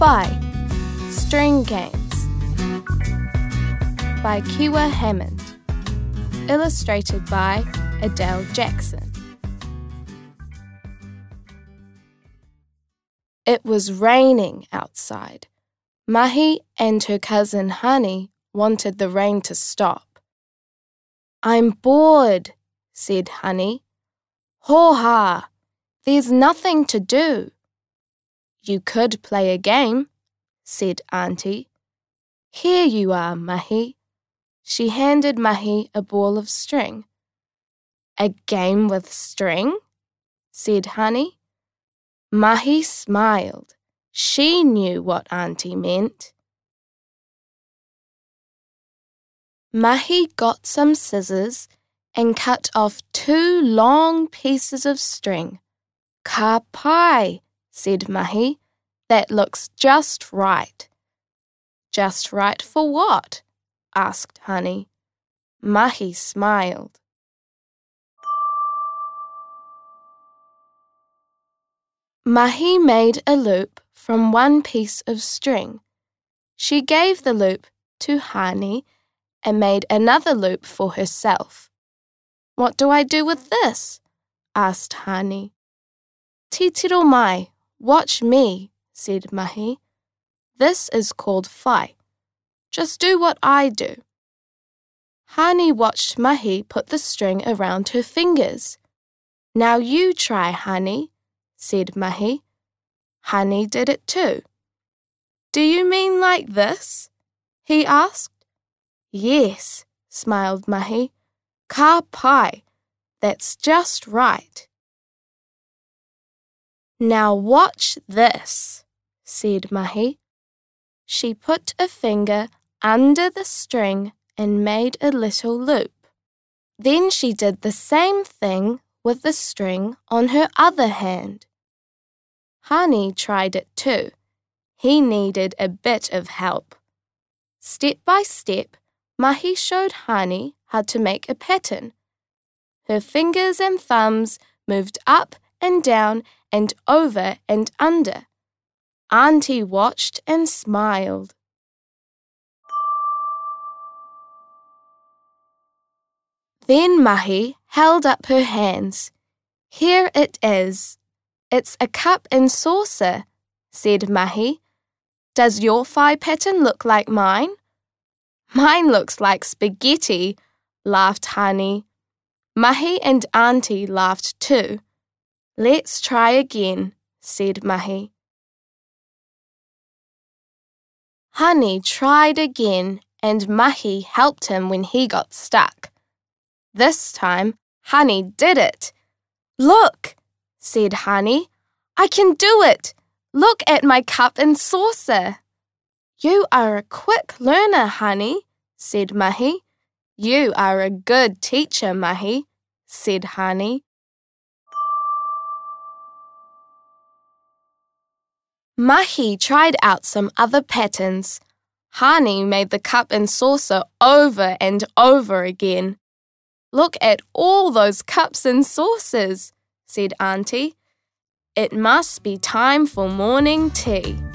Phi, String Games by Kiwa Hammond. Illustrated by Adele Jackson. It was raining outside. Mahi and her cousin Hani wanted the rain to stop. "I'm bored," said Hani. "Ho-ha, there's nothing to do." "You could play a game," said Auntie. "Here you are, Mahi." She handed Mahi a ball of string. "A game with string?" said Hani. Mahi smiled. She knew what Auntie meant. Mahi got some scissors and cut off 2 long pieces of string. "Ka pai," said Mahi. "That looks just right." "Just right for what?" asked Hani. Mahi smiled. Mahi made a loop from 1 piece of string. She gave the loop to Hani and made another loop for herself. "What do I do with this?" asked Hani. "Titiro mai, watch me," said Mahi. "This is called Phi. Just do what I do." Hani watched Mahi put the string around her fingers. "Now you try, Hani," said Mahi. Hani did it too. "Do you mean like this?" he asked. "Yes," smiled Mahi. "Ka pai, that's just right." "Now watch this," said Mahi. She put a finger under the string and made a little loop. Then she did the same thing with the string on her other hand. Hani tried it too. He needed a bit of help. Step by step, Mahi showed Hani how to make a pattern. Her fingers and thumbs moved up and down and over and under. Auntie watched and smiled. Then Mahi held up her hands. "Here it is." "It's a cup and saucer," said Mahi. "Does your Phi pattern look like mine?" "Mine looks like spaghetti," laughed Hani. Mahi and Auntie laughed too. "Let's try again," said Mahi. Hani tried again and Mahi helped him when he got stuck. This time, Hani did it. "Look," said Hani. "I can do it. Look at my cup and saucer." "You are a quick learner, Hani," said Mahi. "You are a good teacher, Mahi," said Hani. Mahi tried out some other patterns. Hani made the cup and saucer over and over again. "Look at all those cups and saucers," said Auntie. "It must be time for morning tea."